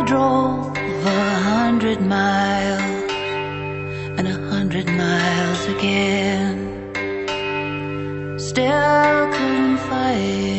drove 100 miles and 100 miles again. Still couldn't fight